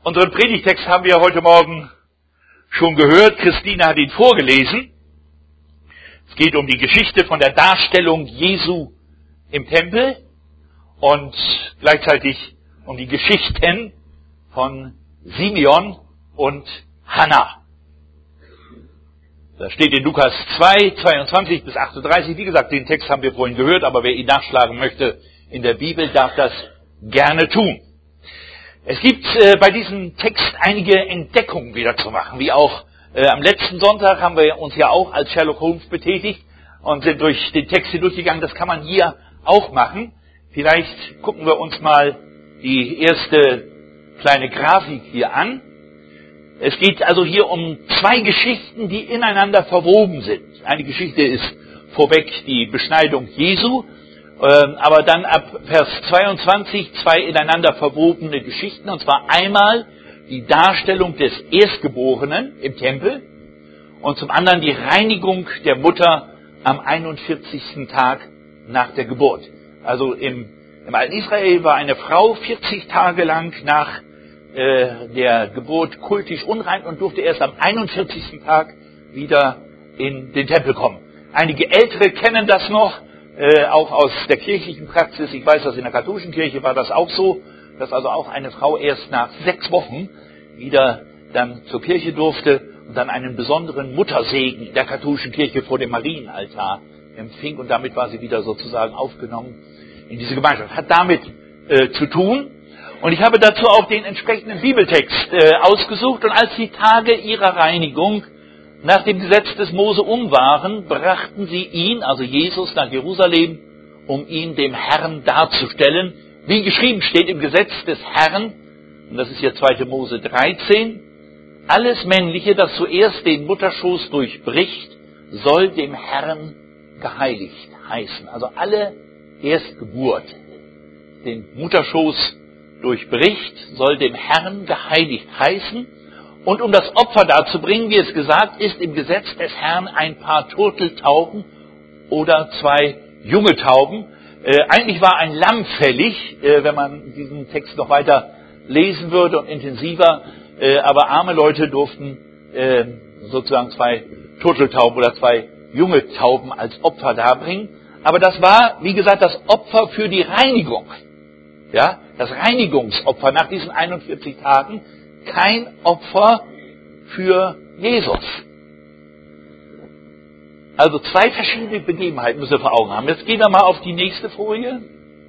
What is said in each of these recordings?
Unseren Predigtext haben wir heute Morgen schon gehört. Christine hat ihn vorgelesen. Es geht um die Geschichte von der Darstellung Jesu im Tempel und gleichzeitig um die Geschichten von Simeon und Hannah. Das steht in Lukas 2, 22 bis 38. Wie gesagt, den Text haben wir vorhin gehört, aber wer ihn nachschlagen möchte in der Bibel, darf das gerne tun. Es gibt bei diesem Text einige Entdeckungen wieder zu machen, wie auch am letzten Sonntag haben wir uns ja auch als Sherlock Holmes betätigt und sind durch den Text hier durchgegangen. Das kann man hier auch machen. Vielleicht gucken wir uns mal die erste kleine Grafik hier an. Es geht also hier um zwei Geschichten, die ineinander verwoben sind. Eine Geschichte ist vorweg die Beschneidung Jesu, aber dann ab Vers 22 zwei ineinander verwobene Geschichten, und zwar einmal die Darstellung des Erstgeborenen im Tempel und zum anderen die Reinigung der Mutter am 41. Tag nach der Geburt. Also im alten Israel war eine Frau 40 Tage lang nach der Geburt kultisch unrein und durfte erst am 41. Tag wieder in den Tempel kommen. Einige Ältere kennen das noch, auch aus der kirchlichen Praxis. Ich weiß, dass in der katholischen Kirche war das auch so, dass also auch eine Frau erst nach 6 Wochen wieder dann zur Kirche durfte und dann einen besonderen Muttersegen in der katholischen Kirche vor dem Marienaltar empfing und damit war sie wieder sozusagen aufgenommen in diese Gemeinschaft. Hat damit zu tun. Und ich habe dazu auch den entsprechenden Bibeltext ausgesucht. Und als die Tage ihrer Reinigung nach dem Gesetz des Mose waren, brachten sie ihn, also Jesus, nach Jerusalem, um ihn dem Herrn darzustellen. Wie geschrieben steht im Gesetz des Herrn, und das ist hier 2. Mose 13, alles Männliche, das zuerst den Mutterschoß durchbricht, soll dem Herrn geheiligt heißen. Also alle Erstgeburt, den Mutterschoß durchbricht, soll dem Herrn geheiligt heißen. Und um das Opfer darzubringen, wie es gesagt ist, im Gesetz des Herrn ein paar Turteltauben oder 2 junge Tauben. Eigentlich war ein Lamm fällig, wenn man diesen Text noch weiter lesen würde und intensiver. Aber arme Leute durften sozusagen 2 Turteltauben oder 2 junge Tauben als Opfer darbringen. Aber das war, wie gesagt, das Opfer für die Reinigung. Ja, das Reinigungsopfer nach diesen 41 Tagen, kein Opfer für Jesus. Also 2 verschiedene Begebenheiten müssen wir vor Augen haben. Jetzt gehen wir mal auf die nächste Folie.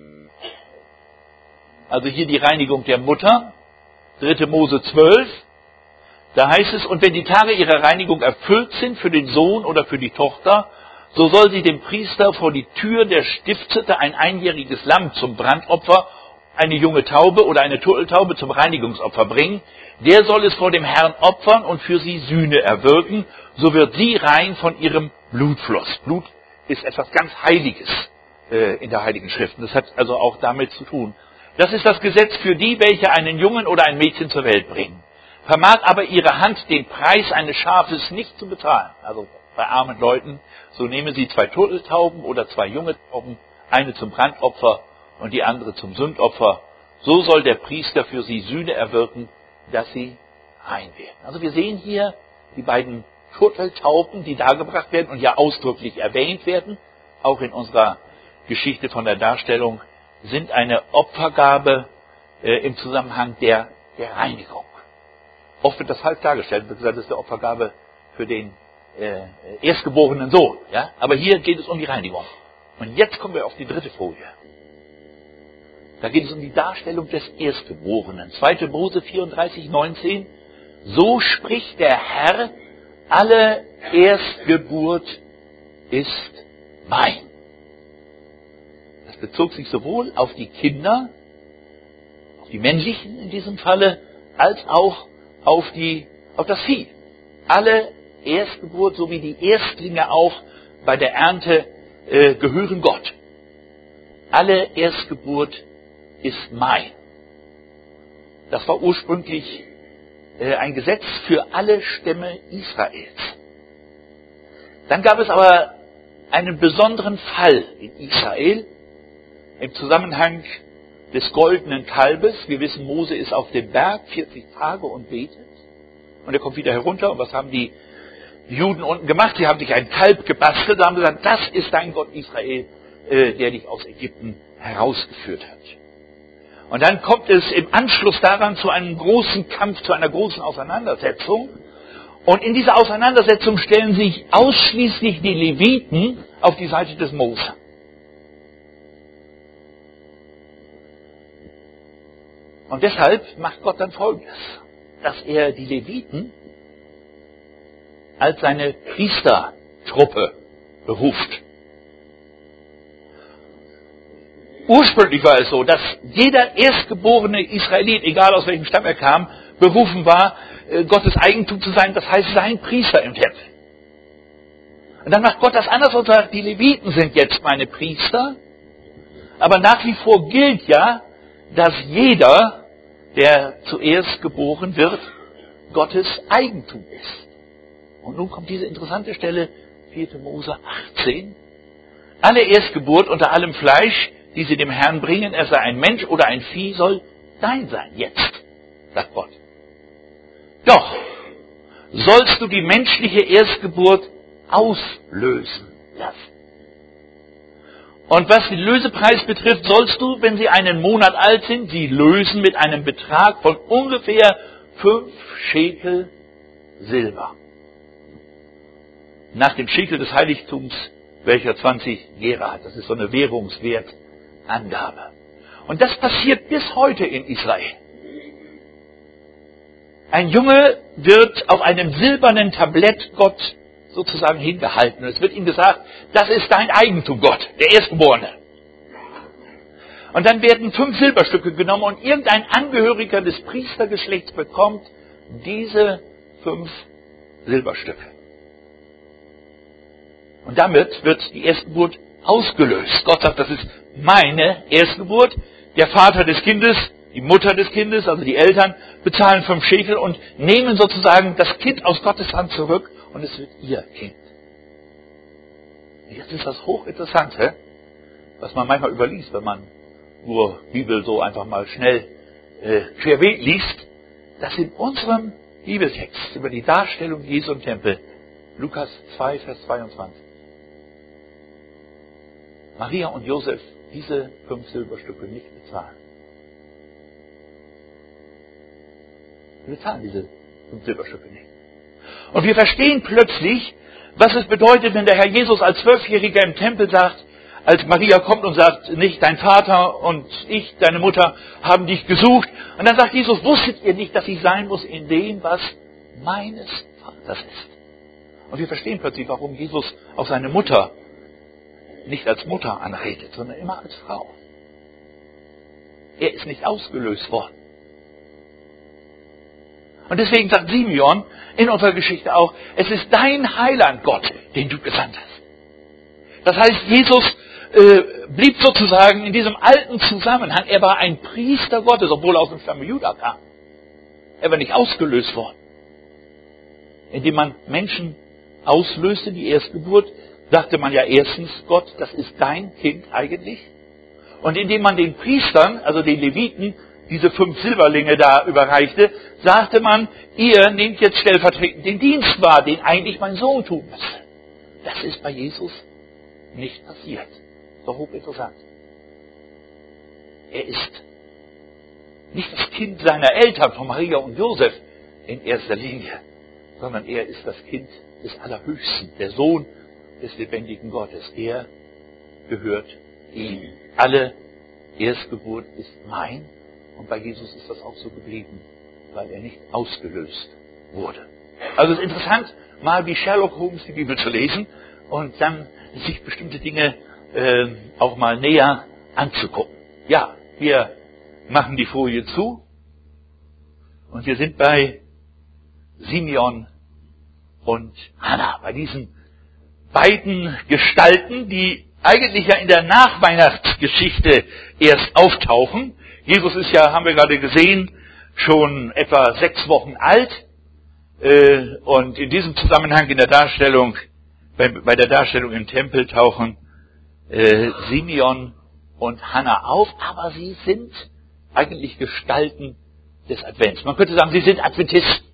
Also hier die Reinigung der Mutter, 3. Mose 12. Da heißt es, und wenn die Tage ihrer Reinigung erfüllt sind für den Sohn oder für die Tochter, so soll sie dem Priester vor die Tür der Stiftshütte ein einjähriges Lamm zum Brandopfer, eine junge Taube oder eine Turteltaube zum Reinigungsopfer bringen. Der soll es vor dem Herrn opfern und für sie Sühne erwirken. So wird sie rein von ihrem Blutfluss. Blut ist etwas ganz Heiliges in der Heiligen Schrift. Das hat also auch damit zu tun. Das ist das Gesetz für die, welche einen Jungen oder ein Mädchen zur Welt bringen. Vermag aber ihre Hand den Preis eines Schafes nicht zu bezahlen. Also bei armen Leuten, so nehme sie 2 Turteltauben oder 2 junge Tauben, eine zum Brandopfer und die andere zum Sündopfer. So soll der Priester für sie Sühne erwirken, dass sie rein werden. Also wir sehen hier die beiden Turteltauben, die dargebracht werden und ja ausdrücklich erwähnt werden, auch in unserer Geschichte von der Darstellung, sind eine Opfergabe im Zusammenhang der Reinigung. Oft wird das falsch dargestellt, wird gesagt, das ist eine Opfergabe für den erstgeborenen Sohn. Ja? Aber hier geht es um die Reinigung. Und jetzt kommen wir auf die 3. Folie. Da geht es um die Darstellung des Erstgeborenen. 2. Mose 34, 19. So spricht der Herr, alle Erstgeburt ist mein. Das bezog sich sowohl auf die Kinder, auf die männlichen in diesem Falle, als auch auf das Vieh. Alle Erstgeburt, so wie die Erstlinge auch bei der Ernte, gehören Gott. Alle Erstgeburt ist mein. Das war ursprünglich ein Gesetz für alle Stämme Israels. Dann gab es aber einen besonderen Fall in Israel im Zusammenhang des goldenen Kalbes. Wir wissen, Mose ist auf dem Berg 40 Tage und betet. Und er kommt wieder herunter. Und was haben die Juden unten gemacht? Sie haben sich ein Kalb gebastelt und haben gesagt, das ist dein Gott Israel, der dich aus Ägypten herausgeführt hat. Und dann kommt es im Anschluss daran zu einem großen Kampf, zu einer großen Auseinandersetzung. Und in dieser Auseinandersetzung stellen sich ausschließlich die Leviten auf die Seite des Mose. Und deshalb macht Gott dann Folgendes, dass er die Leviten als seine Priestertruppe beruft. Ursprünglich war es so, dass jeder erstgeborene Israelit, egal aus welchem Stamm er kam, berufen war, Gottes Eigentum zu sein, das heißt sein Priester im Tempel. Und dann macht Gott das anders und sagt, die Leviten sind jetzt meine Priester, aber nach wie vor gilt ja, dass jeder, der zuerst geboren wird, Gottes Eigentum ist. Und nun kommt diese interessante Stelle, 4. Mose 18. Alle Erstgeburt unter allem Fleisch, die sie dem Herrn bringen, er sei ein Mensch oder ein Vieh, soll dein sein, jetzt, sagt Gott. Doch sollst du die menschliche Erstgeburt auslösen lassen. Und was den Lösepreis betrifft, sollst du, wenn sie einen Monat alt sind, sie lösen mit einem Betrag von ungefähr 5 Schekel Silber. Nach dem Schekel des Heiligtums, welcher 20 Gera hat. Das ist so eine Währungswertangabe. Und das passiert bis heute in Israel. Ein Junge wird auf einem silbernen Tablett Gott sozusagen hingehalten. Und es wird ihm gesagt, das ist dein Eigentum, Gott, der Erstgeborene. Und dann werden 5 Silberstücke genommen und irgendein Angehöriger des Priestergeschlechts bekommt diese 5 Silberstücke. Und damit wird die Erstgeburt ausgelöst. Gott sagt, das ist meine Erstgeburt. Der Vater des Kindes, die Mutter des Kindes, also die Eltern, bezahlen 5 Schekel und nehmen sozusagen das Kind aus Gottes Hand zurück und es wird ihr Kind. Jetzt ist das Hochinteressante, was man manchmal überliest, wenn man nur Bibel so einfach mal schnell querbeet liest, dass in unserem Bibeltext über die Darstellung Jesu im Tempel, Lukas 2, Vers 22, Maria und Josef diese 5 Silberstücke nicht bezahlen. Wir bezahlen diese 5 Silberstücke nicht. Und wir verstehen plötzlich, was es bedeutet, wenn der Herr Jesus als 12-Jähriger im Tempel sagt, als Maria kommt und sagt, nicht dein Vater und ich, deine Mutter, haben dich gesucht. Und dann sagt Jesus, wusstet ihr nicht, dass ich sein muss in dem, was meines Vaters ist? Und wir verstehen plötzlich, warum Jesus auf seine Mutter nicht als Mutter anredet, sondern immer als Frau. Er ist nicht ausgelöst worden. Und deswegen sagt Simeon in unserer Geschichte auch, es ist dein Heiland, Gott, den du gesandt hast. Das heißt, Jesus blieb sozusagen in diesem alten Zusammenhang, er war ein Priester Gottes, obwohl er aus dem Stamm Juda kam. Er war nicht ausgelöst worden. Indem man Menschen auslöste, die Erstgeburt, sagte man ja erstens, Gott, das ist dein Kind eigentlich. Und indem man den Priestern, also den Leviten, diese 5 Silberlinge da überreichte, sagte man, ihr nehmt jetzt stellvertretend den Dienst wahr, den eigentlich mein Sohn tun müsste. Das ist bei Jesus nicht passiert. So hochinteressant. Er ist nicht das Kind seiner Eltern, von Maria und Josef in erster Linie, sondern er ist das Kind des Allerhöchsten, der Sohn des lebendigen Gottes. Er gehört ihm. Alle Erstgeburt ist mein. Und bei Jesus ist das auch so geblieben, weil er nicht ausgelöst wurde. Also es ist interessant, mal wie Sherlock Holmes die Bibel zu lesen und dann sich bestimmte Dinge auch mal näher anzugucken. Ja, wir machen die Folie zu und wir sind bei Simeon und Hannah, bei diesen beiden Gestalten, die eigentlich ja in der Nachweihnachtsgeschichte erst auftauchen. Jesus ist ja, haben wir gerade gesehen, schon etwa 6 Wochen alt. Und in diesem Zusammenhang in der Darstellung, bei der Darstellung im Tempel tauchen Simeon und Hannah auf, aber sie sind eigentlich Gestalten des Advents. Man könnte sagen, sie sind Adventisten.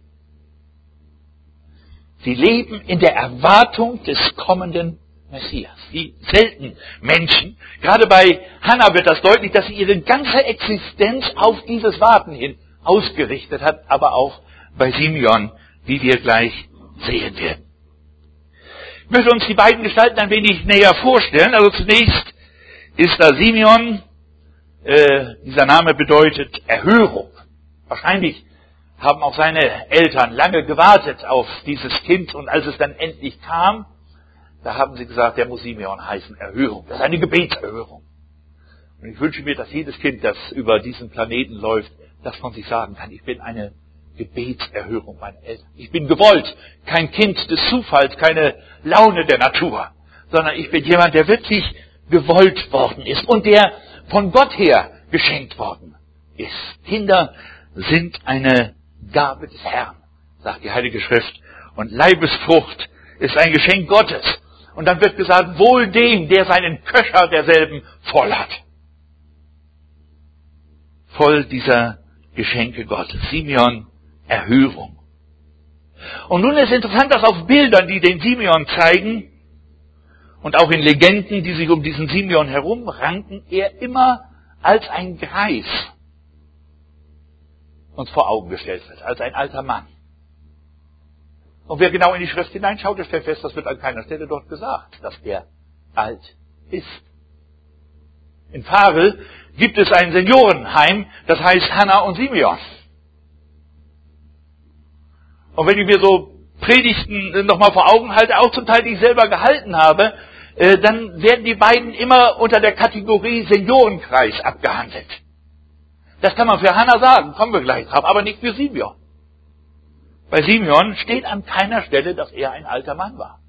Sie leben in der Erwartung des kommenden Messias. Wie selten Menschen, gerade bei Hannah wird das deutlich, dass sie ihre ganze Existenz auf dieses Warten hin ausgerichtet hat, aber auch bei Simeon, wie wir gleich sehen werden. Ich möchte uns die beiden Gestalten ein wenig näher vorstellen. Also zunächst ist da Simeon, dieser Name bedeutet Erhörung. Wahrscheinlich haben auch seine Eltern lange gewartet auf dieses Kind und als es dann endlich kam, da haben sie gesagt, der muss Simeon heißen, Erhörung. Das ist eine Gebetserhörung. Und ich wünsche mir, dass jedes Kind, das über diesen Planeten läuft, das von sich sagen kann, ich bin eine Gebetserhörung meiner Eltern. Ich bin gewollt, kein Kind des Zufalls, keine Laune der Natur, sondern ich bin jemand, der wirklich gewollt worden ist und der von Gott her geschenkt worden ist. Kinder sind eine Gabe des Herrn, sagt die Heilige Schrift. Und Leibesfrucht ist ein Geschenk Gottes. Und dann wird gesagt, wohl dem, der seinen Köcher derselben voll hat. Voll dieser Geschenke Gottes. Simeon, Erhörung. Und nun ist interessant, dass auf Bildern, die den Simeon zeigen, und auch in Legenden, die sich um diesen Simeon herumranken, er immer als ein Greis uns vor Augen gestellt wird, als ein alter Mann. Und wer genau in die Schrift hineinschaut, der stellt fest, das wird an keiner Stelle dort gesagt, dass er alt ist. In Farel gibt es ein Seniorenheim, das heißt Hannah und Simeon. Und wenn ich mir so Predigten nochmal vor Augen halte, auch zum Teil die ich selber gehalten habe, dann werden die beiden immer unter der Kategorie Seniorenkreis abgehandelt. Das kann man für Hannah sagen, kommen wir gleich drauf, aber nicht für Simeon. Bei Simeon steht an keiner Stelle, dass er ein alter Mann war.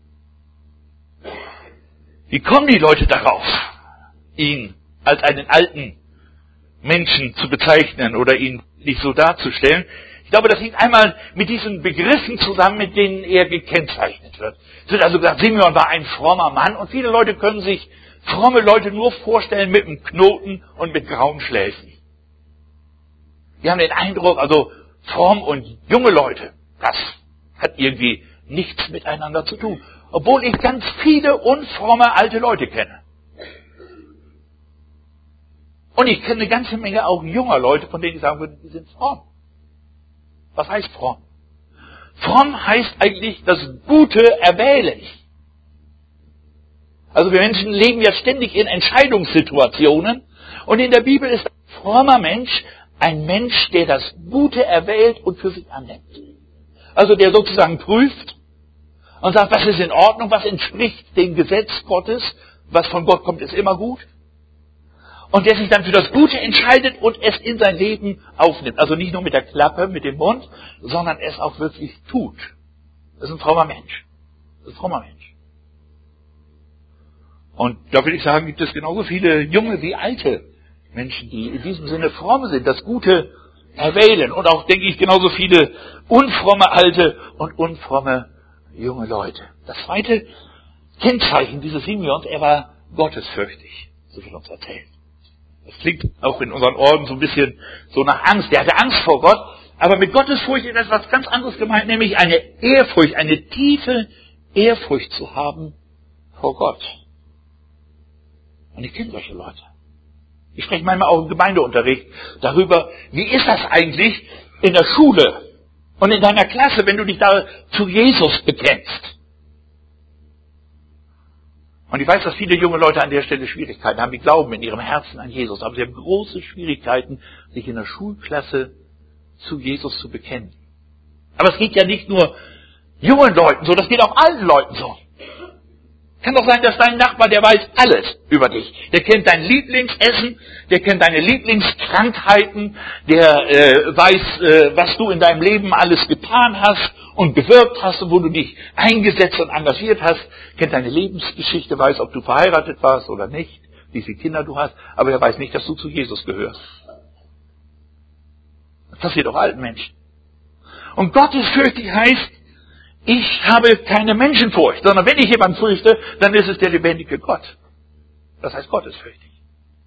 Wie kommen die Leute darauf, ihn als einen alten Menschen zu bezeichnen oder ihn nicht so darzustellen? Ich glaube, das hängt einmal mit diesen Begriffen zusammen, mit denen er gekennzeichnet wird. Es wird also gesagt, Simeon war ein frommer Mann und viele Leute können sich fromme Leute nur vorstellen mit einem Knoten und mit grauen Schläfen. Die haben den Eindruck, also fromm und junge Leute, das hat irgendwie nichts miteinander zu tun. Obwohl ich ganz viele unfromme alte Leute kenne. Und ich kenne eine ganze Menge auch junger Leute, von denen ich sagen würde, die sind fromm. Was heißt fromm? Fromm heißt eigentlich das Gute erwählen. Also wir Menschen leben ja ständig in Entscheidungssituationen und in der Bibel ist ein frommer Mensch ein Mensch, der das Gute erwählt und für sich annimmt. Also der sozusagen prüft und sagt, was ist in Ordnung, was entspricht dem Gesetz Gottes, was von Gott kommt, ist immer gut. Und der sich dann für das Gute entscheidet und es in sein Leben aufnimmt. Also nicht nur mit der Klappe, mit dem Mund, sondern es auch wirklich tut. Das ist ein frommer Mensch. Das ist ein frommer Mensch. Und da will ich sagen, gibt es genauso viele junge wie alte Menschen, die in diesem Sinne fromm sind, das Gute erwählen. Und auch, denke ich, genauso viele unfromme alte und unfromme junge Leute. Das zweite Kennzeichen dieses Simeons, er war gottesfürchtig, so wird uns erzählt. Das klingt auch in unseren Ohren so ein bisschen so nach Angst. Der hatte Angst vor Gott. Aber mit Gottesfurcht ist etwas ganz anderes gemeint, nämlich eine Ehrfurcht, eine tiefe Ehrfurcht zu haben vor Gott. Und ich kenne solche Leute. Ich spreche manchmal auch im Gemeindeunterricht darüber, wie ist das eigentlich in der Schule und in deiner Klasse, wenn du dich da zu Jesus bekennst. Und ich weiß, dass viele junge Leute an der Stelle Schwierigkeiten haben. Die glauben in ihrem Herzen an Jesus. Aber sie haben große Schwierigkeiten, sich in der Schulklasse zu Jesus zu bekennen. Aber es geht ja nicht nur jungen Leuten so, das geht auch alten Leuten so. Kann doch sein, dass dein Nachbar, der weiß alles über dich. Der kennt dein Lieblingsessen, der kennt deine Lieblingskrankheiten, der weiß, was du in deinem Leben alles getan hast und gewirkt hast und wo du dich eingesetzt und engagiert hast, kennt deine Lebensgeschichte, weiß, ob du verheiratet warst oder nicht, wie viele Kinder du hast, aber er weiß nicht, dass du zu Jesus gehörst. Das passiert auch alten Menschen. Und gottesfürchtig heißt, ich habe keine Menschenfurcht, sondern wenn ich jemanden fürchte, dann ist es der lebendige Gott. Das heißt gottesfürchtig.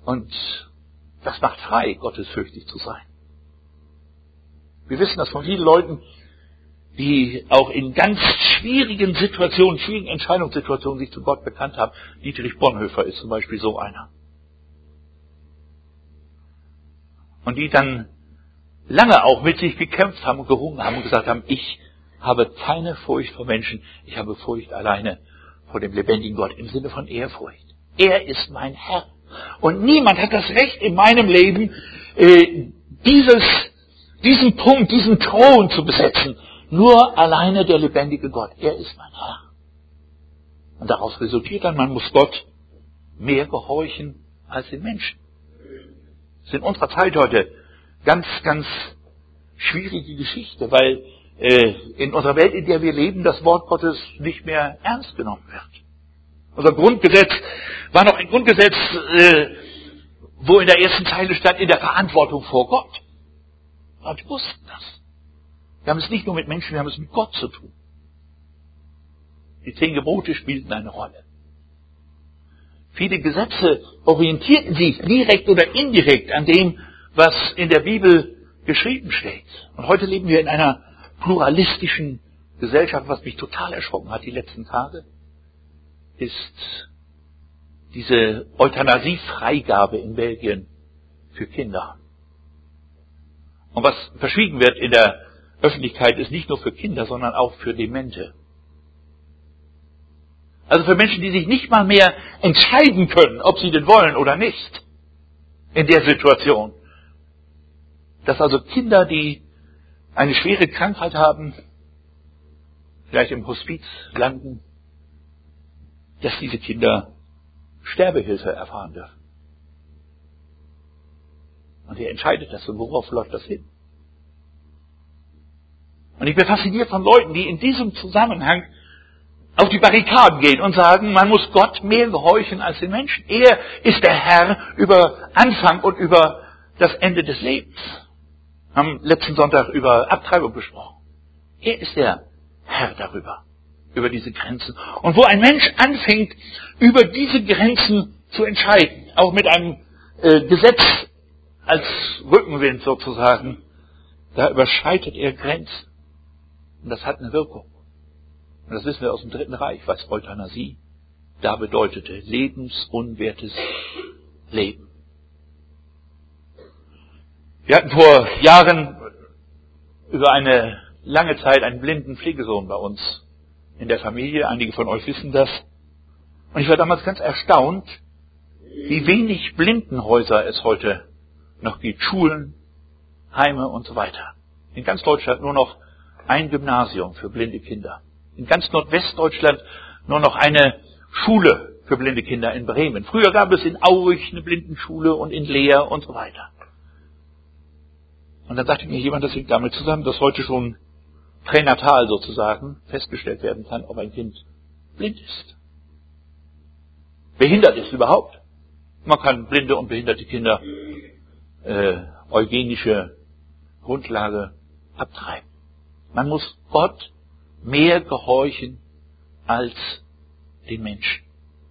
Und das macht frei, gottesfürchtig zu sein. Wir wissen das von vielen Leuten, die auch in ganz schwierigen Situationen, schwierigen Entscheidungssituationen sich zu Gott bekannt haben. Dietrich Bonhoeffer ist zum Beispiel so einer. Und die dann lange auch mit sich gekämpft haben und gerungen haben und gesagt haben, ich habe keine Furcht vor Menschen, ich habe Furcht alleine vor dem lebendigen Gott, im Sinne von Ehrfurcht. Er ist mein Herr. Und niemand hat das Recht in meinem Leben, diesen Punkt, diesen Thron zu besetzen. Nur alleine der lebendige Gott. Er ist mein Herr. Und daraus resultiert dann, man muss Gott mehr gehorchen als den Menschen. Das ist in unserer Zeit heute ganz, ganz schwierige Geschichte, weil in unserer Welt, in der wir leben, das Wort Gottes nicht mehr ernst genommen wird. Unser Grundgesetz war noch ein Grundgesetz, wo in der ersten Zeile stand, in der Verantwortung vor Gott. Und wir wussten das. Wir haben es nicht nur mit Menschen, wir haben es mit Gott zu tun. Die 10 Gebote spielten eine Rolle. Viele Gesetze orientierten sich direkt oder indirekt an dem, was in der Bibel geschrieben steht. Und heute leben wir in einer pluralistischen Gesellschaft. Was mich total erschrocken hat die letzten Tage, ist diese Euthanasiefreigabe in Belgien für Kinder. Und was verschwiegen wird in der Öffentlichkeit, ist nicht nur für Kinder, sondern auch für Demente. Also für Menschen, die sich nicht mal mehr entscheiden können, ob sie denn wollen oder nicht, in der Situation. Dass also Kinder, die eine schwere Krankheit haben, vielleicht im Hospiz landen, dass diese Kinder Sterbehilfe erfahren dürfen. Und wer entscheidet das und worauf läuft das hin? Und ich bin fasziniert von Leuten, die in diesem Zusammenhang auf die Barrikaden gehen und sagen, man muss Gott mehr gehorchen als den Menschen. Er ist der Herr über Anfang und über das Ende des Lebens. Wir haben letzten Sonntag über Abtreibung gesprochen. Er ist der Herr darüber, über diese Grenzen. Und wo ein Mensch anfängt, über diese Grenzen zu entscheiden, auch mit einem Gesetz als Rückenwind sozusagen, da überschreitet er Grenzen. Und das hat eine Wirkung. Und das wissen wir aus dem Dritten Reich, was Euthanasie da bedeutete. Lebensunwertes Leben. Wir hatten vor Jahren über eine lange Zeit einen blinden Pflegesohn bei uns in der Familie. Einige von euch wissen das. Und ich war damals ganz erstaunt, wie wenig Blindenhäuser es heute noch gibt. Schulen, Heime und so weiter. In ganz Deutschland nur noch ein Gymnasium für blinde Kinder. In ganz Nordwestdeutschland nur noch eine Schule für blinde Kinder in Bremen. Früher gab es in Aurich eine Blindenschule und in Leer und so weiter. Und dann sagte mir jemand, das hängt damit zusammen, dass heute schon pränatal sozusagen festgestellt werden kann, ob ein Kind blind ist. Behindert ist überhaupt. Man kann blinde und behinderte Kinder eugenische Grundlage abtreiben. Man muss Gott mehr gehorchen als den Menschen.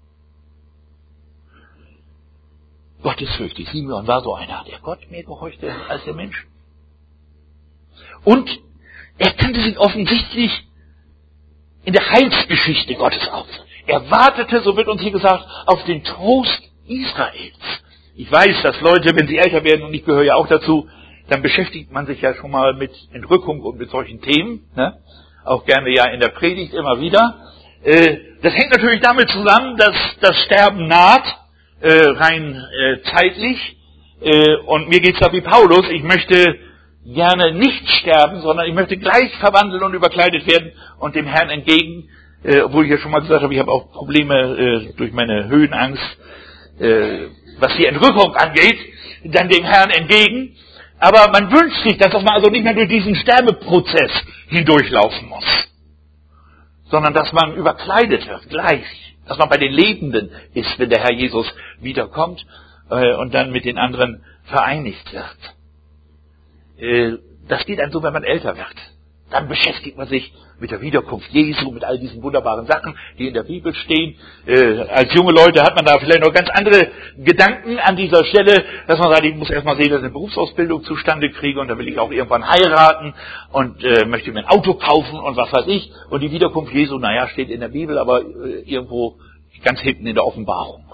Gottesfürchtig. Simeon war so einer, der Gott mehr gehorchte als der Mensch. Und er kannte sich offensichtlich in der Heilsgeschichte Gottes aus. Er wartete, so wird uns hier gesagt, auf den Trost Israels. Ich weiß, dass Leute, wenn sie älter werden, und ich gehöre ja auch dazu, dann beschäftigt man sich ja schon mal mit Entrückung und mit solchen Themen, ne? Auch gerne ja in der Predigt immer wieder. Das hängt natürlich damit zusammen, dass das Sterben naht, rein zeitlich. Und mir geht's da wie Paulus, ich möchte gerne nicht sterben, sondern ich möchte gleich verwandelt und überkleidet werden und dem Herrn entgegen, obwohl ich ja schon mal gesagt habe, ich habe auch Probleme durch meine Höhenangst, was die Entrückung angeht, dann dem Herrn entgegen. Aber man wünscht sich, dass man also nicht mehr durch diesen Sterbeprozess hindurchlaufen muss, sondern dass man überkleidet wird, gleich, dass man bei den Lebenden ist, wenn der Herr Jesus wiederkommt und dann mit den anderen vereinigt wird. Das geht einem so, wenn man älter wird. Dann beschäftigt man sich mit der Wiederkunft Jesu, mit all diesen wunderbaren Sachen, die in der Bibel stehen. Als junge Leute hat man da vielleicht noch ganz andere Gedanken an dieser Stelle, dass man sagt, ich muss erstmal sehen, dass ich eine Berufsausbildung zustande kriege und dann will ich auch irgendwann heiraten und möchte mir ein Auto kaufen und was weiß ich. Und die Wiederkunft Jesu, naja, steht in der Bibel, aber irgendwo ganz hinten in der Offenbarung.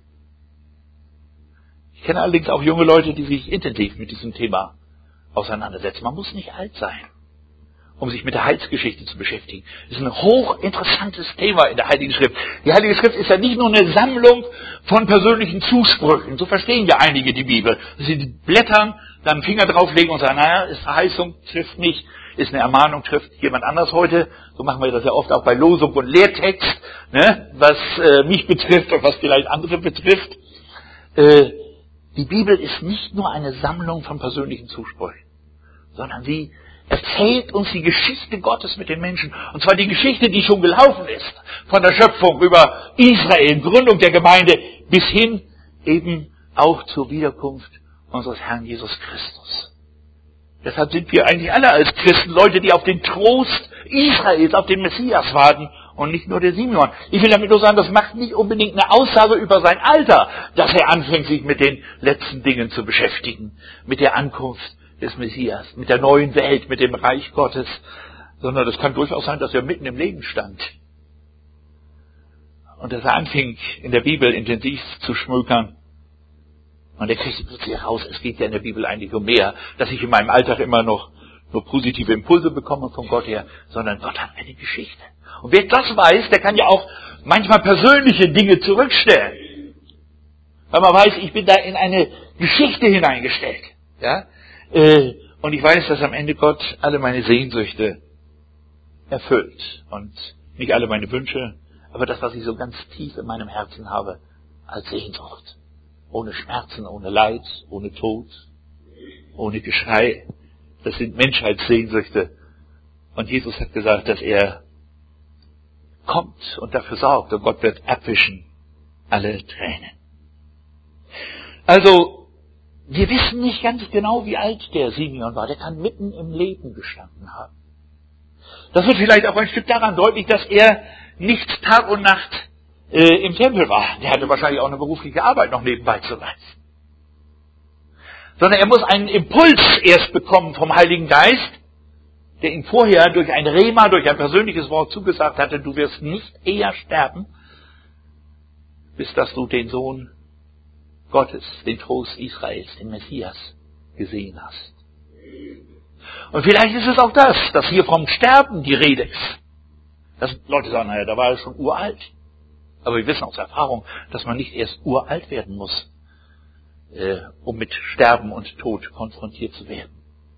Ich kenne allerdings auch junge Leute, die sich intensiv mit diesem Thema auseinandersetzen. Man muss nicht alt sein, um sich mit der Heilsgeschichte zu beschäftigen. Das ist ein hochinteressantes Thema in der Heiligen Schrift. Die Heilige Schrift ist ja nicht nur eine Sammlung von persönlichen Zusprüchen. So verstehen ja einige die Bibel. Dass sie blättern, dann einen Finger drauflegen und sagen, naja, ist Verheißung, trifft mich, ist eine Ermahnung, trifft jemand anders heute. So machen wir das ja oft auch bei Losung und Lehrtext, ne? Was mich betrifft und was vielleicht andere betrifft. Die Bibel ist nicht nur eine Sammlung von persönlichen Zusprüchen, sondern sie erzählt uns die Geschichte Gottes mit den Menschen. Und zwar die Geschichte, die schon gelaufen ist. Von der Schöpfung über Israel, Gründung der Gemeinde, bis hin eben auch zur Wiederkunft unseres Herrn Jesus Christus. Deshalb sind wir eigentlich alle als Christen Leute, die auf den Trost Israels, auf den Messias warten und nicht nur der Simeon. Ich will damit nur sagen, das macht nicht unbedingt eine Aussage über sein Alter, dass er anfängt, sich mit den letzten Dingen zu beschäftigen, mit der Ankunft des Messias, mit der neuen Welt, mit dem Reich Gottes, sondern es kann durchaus sein, dass er mitten im Leben stand. Und dass er anfing, in der Bibel intensiv zu schmökern. Und er kriegte plötzlich heraus, es geht ja in der Bibel eigentlich um mehr, dass ich in meinem Alltag immer noch nur positive Impulse bekomme von Gott her, sondern Gott hat eine Geschichte. Und wer das weiß, der kann ja auch manchmal persönliche Dinge zurückstellen. Weil man weiß, ich bin da in eine Geschichte hineingestellt. Ja? Und ich weiß, dass am Ende Gott alle meine Sehnsüchte erfüllt. Und nicht alle meine Wünsche, aber das, was ich so ganz tief in meinem Herzen habe, als Sehnsucht. Ohne Schmerzen, ohne Leid, ohne Tod, ohne Geschrei. Das sind Menschheitssehnsüchte. Und Jesus hat gesagt, dass er kommt und dafür sorgt. Und Gott wird abwischen alle Tränen. Also, wir wissen nicht ganz genau, wie alt der Simeon war. Der kann mitten im Leben gestanden haben. Das wird vielleicht auch ein Stück daran deutlich, dass er nicht Tag und Nacht im Tempel war. Der hatte wahrscheinlich auch eine berufliche Arbeit noch nebenbei zu leisten. Sondern er muss einen Impuls erst bekommen vom Heiligen Geist, der ihm vorher durch ein Rema, durch ein persönliches Wort zugesagt hatte, du wirst nicht eher sterben, bis dass du den Sohn Gottes, den Trost Israels, den Messias gesehen hast. Und vielleicht ist es auch das, dass hier vom Sterben die Rede ist. Dass Leute sagen, naja, da war er schon uralt. Aber wir wissen aus Erfahrung, dass man nicht erst uralt werden muss, um mit Sterben und Tod konfrontiert zu werden.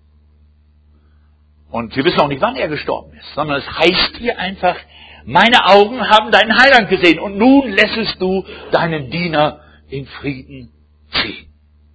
Und wir wissen auch nicht, wann er gestorben ist, sondern es heißt hier einfach, meine Augen haben deinen Heiland gesehen und nun lässest du deinen Diener in Frieden ziehen.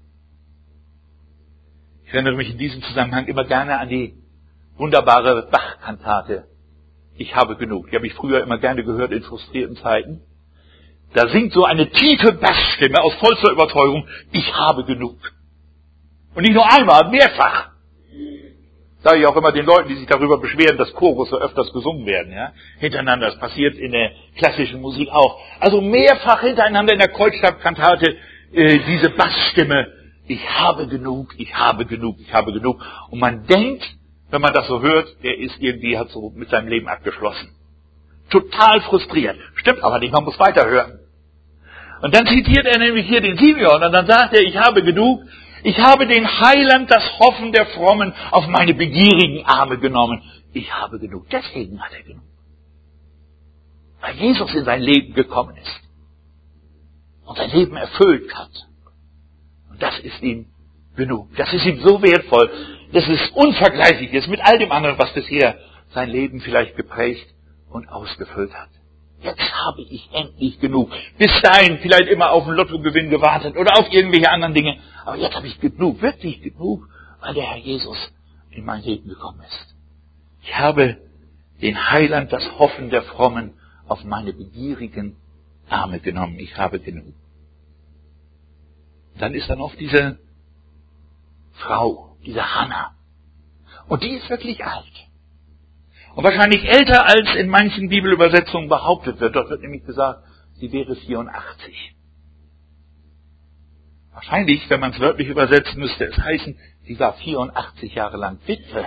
Ich erinnere mich in diesem Zusammenhang immer gerne an die wunderbare Bach-Kantate Ich habe genug. Die habe ich früher immer gerne gehört in frustrierten Zeiten. Da singt so eine tiefe Bassstimme aus vollster Überzeugung, ich habe genug. Und nicht nur einmal, mehrfach. Sage ich auch immer den Leuten, die sich darüber beschweren, dass Chorus so öfters gesungen werden, ja, hintereinander. Das passiert in der klassischen Musik auch. Also mehrfach hintereinander in der Kreuzstabkantate diese Bassstimme, ich habe genug, ich habe genug, ich habe genug. Und man denkt, wenn man das so hört, der ist irgendwie, hat so mit seinem Leben abgeschlossen. Total frustriert. Stimmt aber nicht, man muss weiterhören. Und dann zitiert er nämlich hier den Simeon und dann sagt er, ich habe genug, ich habe den Heiland, das Hoffen der Frommen, auf meine begierigen Arme genommen. Ich habe genug. Deswegen hat er genug. Weil Jesus in sein Leben gekommen ist. Und sein Leben erfüllt hat. Und das ist ihm genug. Das ist ihm so wertvoll. Das ist unvergleichlich ist mit all dem anderen, was bisher sein Leben vielleicht geprägt und ausgefüllt hat. Jetzt habe ich endlich genug. Bis dahin vielleicht immer auf einen Lottogewinn gewartet oder auf irgendwelche anderen Dinge. Aber jetzt habe ich genug, wirklich genug, weil der Herr Jesus in mein Leben gekommen ist. Ich habe den Heiland, das Hoffen der Frommen, auf meine begierigen Arme genommen. Ich habe genug. Dann ist da noch diese Frau, diese Hannah. Und die ist wirklich alt. Und wahrscheinlich älter als in manchen Bibelübersetzungen behauptet wird. Dort wird nämlich gesagt, sie wäre 84. Wahrscheinlich, wenn man es wörtlich übersetzt, müsste es heißen, sie war 84 Jahre lang Witwe.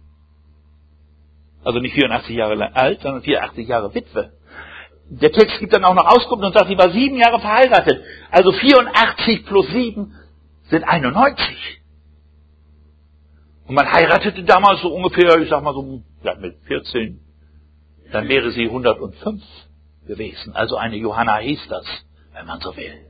Also nicht 84 Jahre lang alt, sondern 84 Jahre Witwe. Der Text gibt dann auch noch Auskunft und sagt, sie war 7 Jahre verheiratet. Also 84 plus 7 sind 91. Und man heiratete damals so ungefähr, ich sag mal so mit 14. Dann wäre sie 105 gewesen. Also eine Johanna hieß das, wenn man so will.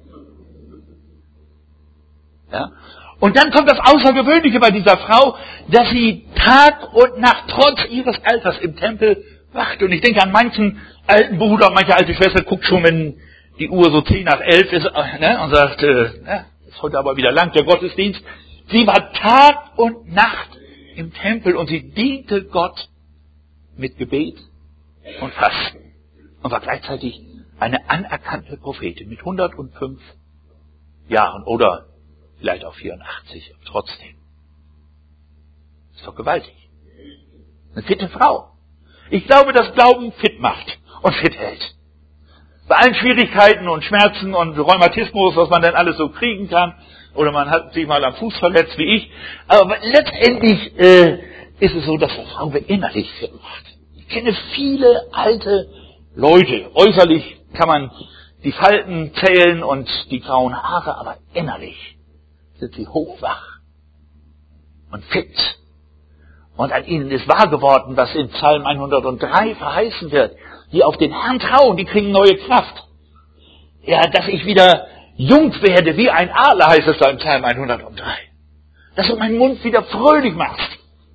Ja? Und dann kommt das Außergewöhnliche bei dieser Frau, dass sie Tag und Nacht trotz ihres Alters im Tempel wacht. Und ich denke an manchen alten Bruder, manche alte Schwester guckt schon, wenn die Uhr so 10 nach 11 ist, ne, und sagt, ist heute aber wieder lang der Gottesdienst. Sie war Tag und Nacht im Tempel und sie diente Gott mit Gebet und Fasten. Und war gleichzeitig eine anerkannte Prophetin mit 105 Jahren oder vielleicht auch 84, aber trotzdem. Ist doch gewaltig. Eine fitte Frau. Ich glaube, dass Glauben fit macht und fit hält. Bei allen Schwierigkeiten und Schmerzen und Rheumatismus, was man dann alles so kriegen kann, oder man hat sich mal am Fuß verletzt wie ich, aber letztendlich ist es so, dass eine Frau innerlich fit macht. Ich kenne viele alte Leute. Äußerlich kann man die Falten zählen und die grauen Haare, aber innerlich sind sie hochwach und fit. Und an ihnen ist wahr geworden, was in Psalm 103 verheißen wird. Die auf den Herrn trauen, die kriegen neue Kraft. Ja, dass ich wieder jung werde wie ein Adler, heißt es da im Psalm 103. Dass du meinen Mund wieder fröhlich machst.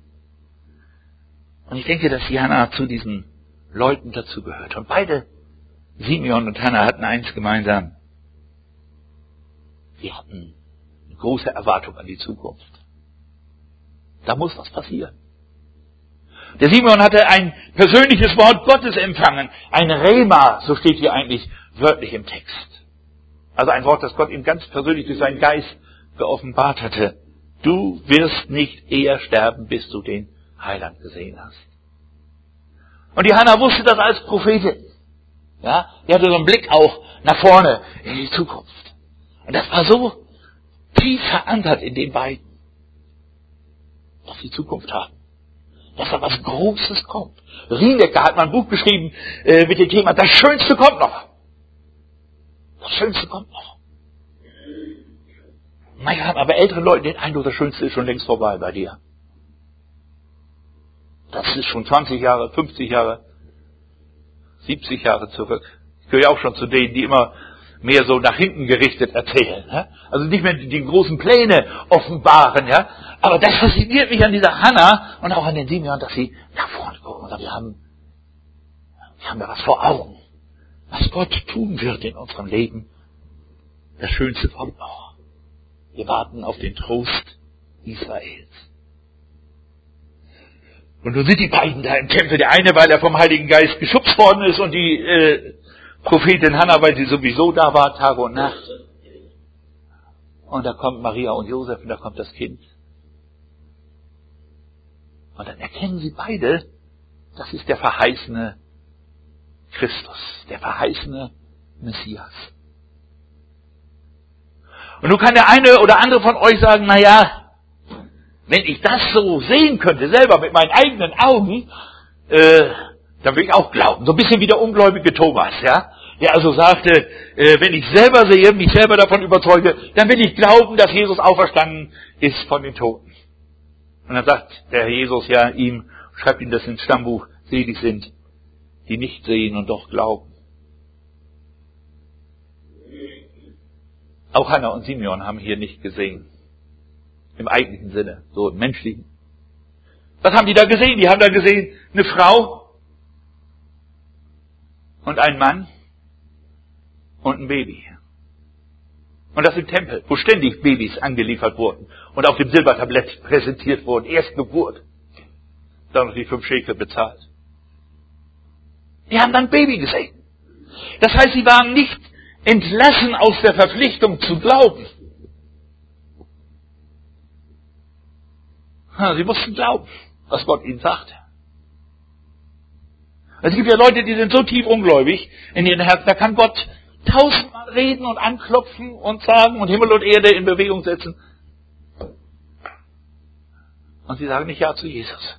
Und ich denke, dass Jana zu diesen Leuten dazugehört. Und beide, Simeon und Hannah, hatten eins gemeinsam. Sie hatten eine große Erwartung an die Zukunft. Da muss was passieren. Der Simeon hatte ein persönliches Wort Gottes empfangen. Ein Rema, so steht hier eigentlich wörtlich im Text. Also ein Wort, das Gott ihm ganz persönlich durch seinen Geist geoffenbart hatte. Du wirst nicht eher sterben, bis du den Heiland gesehen hast. Und die Hannah wusste das als Prophetin. Ja, die hatte so einen Blick auch nach vorne in die Zukunft. Und das war so tief verankert in den beiden, dass sie Zukunft haben. Dass da was Großes kommt. Rienecker hat mal ein Buch geschrieben mit dem Thema, das Schönste kommt noch. Das Schönste kommt noch. Manchmal haben aber ältere Leute den Eindruck, das Schönste ist schon längst vorbei bei dir. Das ist schon 20 Jahre, 50 Jahre, 70 Jahre zurück. Ich gehöre ja auch schon zu denen, die immer mehr so nach hinten gerichtet erzählen. Ja? Also nicht mehr die großen Pläne offenbaren. Ja? Aber das fasziniert mich an dieser Hannah und auch an den Simeon, dass sie nach vorne gucken und sagen, wir haben da was vor Augen. Was Gott tun wird in unserem Leben, das Schönste kommt noch. Wir warten auf den Trost Israels. Und nun sind die beiden da im Tempel. Der eine, weil er vom Heiligen Geist geschubst worden ist und die Prophetin Hannah, weil sie sowieso da war, Tag und Nacht. Und da kommt Maria und Josef und da kommt das Kind. Und dann erkennen sie beide, das ist der verheißene Christus, der verheißene Messias. Und nun kann der eine oder andere von euch sagen, na ja, wenn ich das so sehen könnte, selber mit meinen eigenen Augen, dann will ich auch glauben. So ein bisschen wie der ungläubige Thomas, ja? Der also sagte, wenn ich selber sehe, mich selber davon überzeuge, dann will ich glauben, dass Jesus auferstanden ist von den Toten. Und dann sagt der Herr Jesus ja ihm, schreibt ihm das ins Stammbuch, selig sind, die nicht sehen und doch glauben. Auch Hannah und Simeon haben hier nicht gesehen. Im eigentlichen Sinne, so im menschlichen. Was haben die da gesehen? Die haben da gesehen, eine Frau und einen Mann und ein Baby. Und das im Tempel, wo ständig Babys angeliefert wurden und auf dem Silbertablett präsentiert wurden. Erstgeburt. Dann noch die 5 Schekel bezahlt. Die haben dann ein Baby gesehen. Das heißt, sie waren nicht entlassen aus der Verpflichtung zu glauben. Sie mussten glauben, was Gott ihnen sagte. Es gibt ja Leute, die sind so tief ungläubig in ihren Herzen, da kann Gott 1000-mal reden und anklopfen und sagen und Himmel und Erde in Bewegung setzen. Und sie sagen nicht Ja zu Jesus.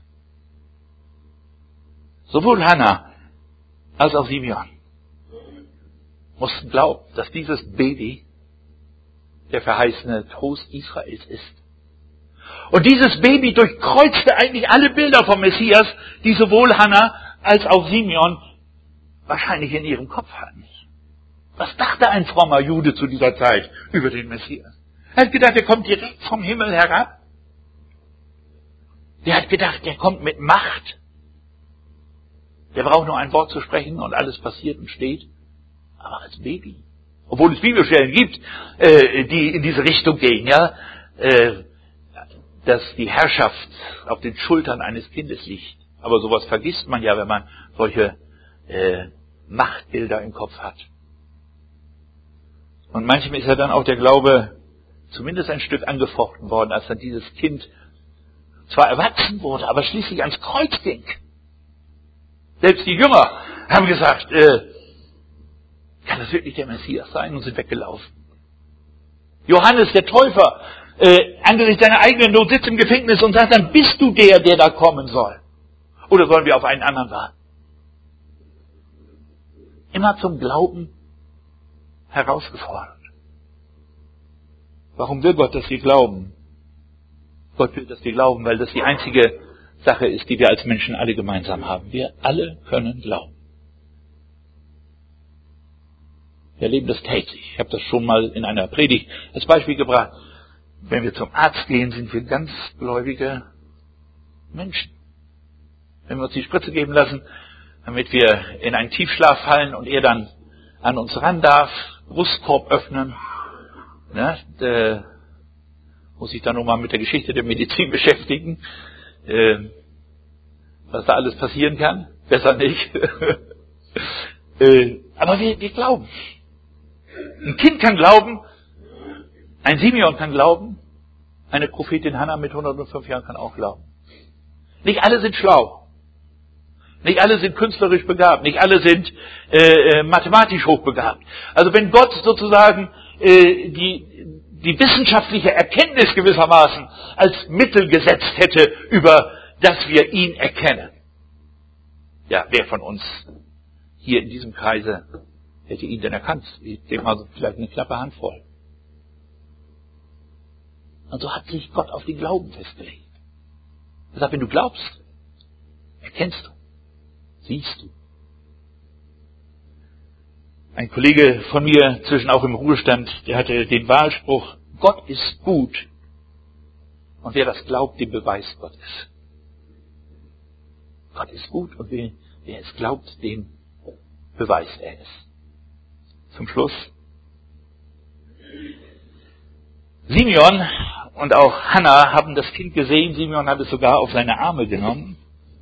Sowohl Hannah als auch Simeon mussten glauben, dass dieses Baby der verheißene Trost Israels ist. Und dieses Baby durchkreuzte eigentlich alle Bilder vom Messias, die sowohl Hannah als auch Simeon wahrscheinlich in ihrem Kopf hatten. Was dachte ein frommer Jude zu dieser Zeit über den Messias? Er hat gedacht, er kommt direkt vom Himmel herab. Der hat gedacht, der kommt mit Macht. Der braucht nur ein Wort zu sprechen und alles passiert und steht. Aber als Baby. Obwohl es Bibelstellen gibt, die in diese Richtung gehen, ja, dass die Herrschaft auf den Schultern eines Kindes liegt. Aber sowas vergisst man ja, wenn man solche Machtbilder im Kopf hat. Und manchem ist ja dann auch der Glaube zumindest ein Stück angefochten worden, als dann dieses Kind zwar erwachsen wurde, aber schließlich ans Kreuz ging. Selbst die Jünger haben gesagt, kann das wirklich der Messias sein? Und sind weggelaufen. Johannes, der Täufer, angesichts seiner eigenen Not sitzt im Gefängnis und sagt dann, bist du der da kommen soll? Oder sollen wir auf einen anderen warten? Immer zum Glauben herausgefordert. Warum will Gott, dass wir glauben? Gott will, dass wir glauben, weil das die einzige Sache ist, die wir als Menschen alle gemeinsam haben. Wir alle können glauben. Wir erleben das täglich. Ich habe das schon mal in einer Predigt als Beispiel gebracht. Wenn wir zum Arzt gehen, sind wir ganz gläubige Menschen. Wenn wir uns die Spritze geben lassen, damit wir in einen Tiefschlaf fallen und er dann an uns ran darf, Brustkorb öffnen, ne, muss ich dann nochmal mit der Geschichte der Medizin beschäftigen, was da alles passieren kann. Besser nicht. Aber wir glauben. Ein Kind kann glauben, ein Simeon kann glauben, eine Prophetin Hannah mit 105 Jahren kann auch glauben. Nicht alle sind schlau. Nicht alle sind künstlerisch begabt. Nicht alle sind mathematisch hochbegabt. Also wenn Gott sozusagen die wissenschaftliche Erkenntnis gewissermaßen als Mittel gesetzt hätte, über das wir ihn erkennen. Ja, wer von uns hier in diesem Kreise hätte ihn denn erkannt? Ich denke mal, vielleicht eine knappe Handvoll. Und so hat sich Gott auf den Glauben festgelegt. Er sagt, wenn du glaubst, erkennst du, siehst du. Ein Kollege von mir, zwischen auch im Ruhestand, der hatte den Wahlspruch, Gott ist gut. Und wer das glaubt, dem beweist Gott es. Gott ist gut und wer es glaubt, dem beweist er es. Zum Schluss. Simeon und auch Hannah haben das Kind gesehen. Simeon hat es sogar auf seine Arme genommen.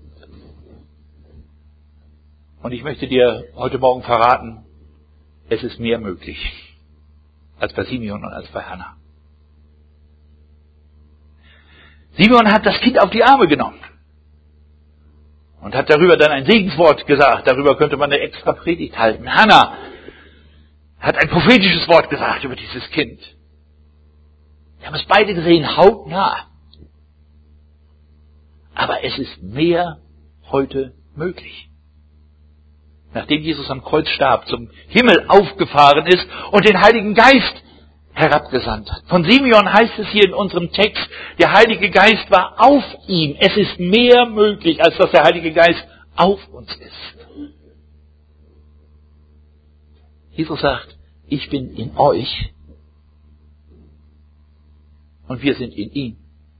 Und ich möchte dir heute Morgen verraten, es ist mehr möglich als bei Simeon und als bei Hannah. Simeon hat das Kind auf die Arme genommen und hat darüber dann ein Segenswort gesagt. Darüber könnte man eine extra Predigt halten. Hannah hat ein prophetisches Wort gesagt über dieses Kind. Wir haben es beide gesehen, hautnah. Aber es ist mehr heute möglich. Nachdem Jesus am Kreuz starb, zum Himmel aufgefahren ist und den Heiligen Geist herabgesandt hat. Von Simeon heißt es hier in unserem Text, der Heilige Geist war auf ihm. Es ist mehr möglich, als dass der Heilige Geist auf uns ist. Jesus sagt, ich bin in euch und wir sind in ihm.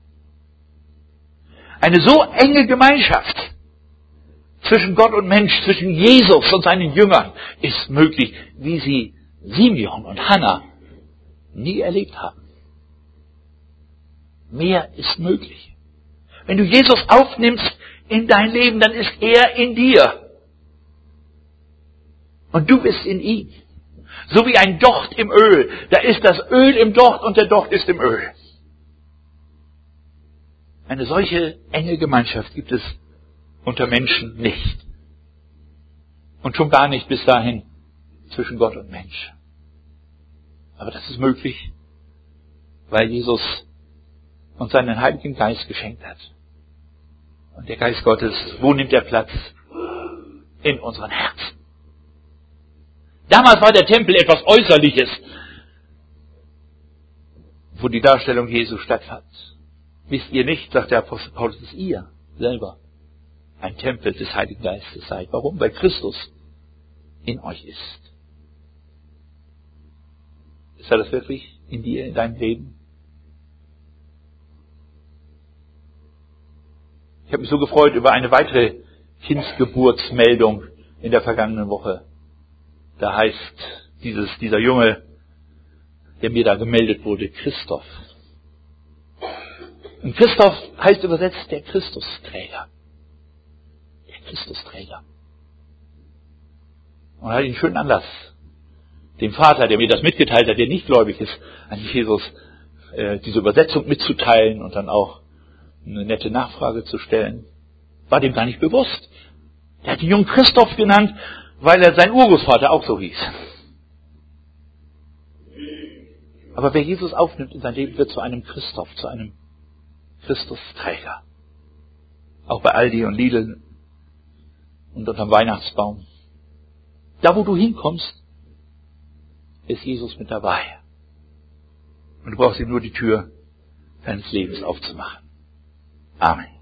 Eine so enge Gemeinschaft zwischen Gott und Mensch, zwischen Jesus und seinen Jüngern ist möglich, wie sie Simeon und Hannah nie erlebt haben. Mehr ist möglich. Wenn du Jesus aufnimmst in dein Leben, dann ist er in dir. Und du bist in ihm. So wie ein Docht im Öl. Da ist das Öl im Docht und der Docht ist im Öl. Eine solche enge Gemeinschaft gibt es unter Menschen nicht. Und schon gar nicht bis dahin zwischen Gott und Mensch. Aber das ist möglich, weil Jesus uns seinen Heiligen Geist geschenkt hat. Und der Geist Gottes, wo nimmt er Platz? In unseren Herzen. Damals war der Tempel etwas Äußerliches, wo die Darstellung Jesu stattfand. Wisst ihr nicht, sagt der Apostel Paulus, dass ihr selber ein Tempel des Heiligen Geistes seid. Warum? Weil Christus in euch ist. Ist er das wirklich in dir, in deinem Leben? Ich habe mich so gefreut über eine weitere Kindsgeburtsmeldung in der vergangenen Woche. Da heißt dieser Junge, der mir da gemeldet wurde, Christoph. Und Christoph heißt übersetzt der Christusträger. Der Christusträger. Und er hat einen schönen Anlass, dem Vater, der mir das mitgeteilt hat, der nicht gläubig ist, an Jesus diese Übersetzung mitzuteilen und dann auch eine nette Nachfrage zu stellen. War dem gar nicht bewusst. Er hat den jungen Christoph genannt, weil er sein Urgroßvater auch so hieß. Aber wer Jesus aufnimmt in sein Leben, wird zu einem Christoph, zu einem Christusträger. Auch bei Aldi und Lidl und unterm Weihnachtsbaum. Da, wo du hinkommst, ist Jesus mit dabei. Und du brauchst ihm nur die Tür deines Lebens aufzumachen. Amen.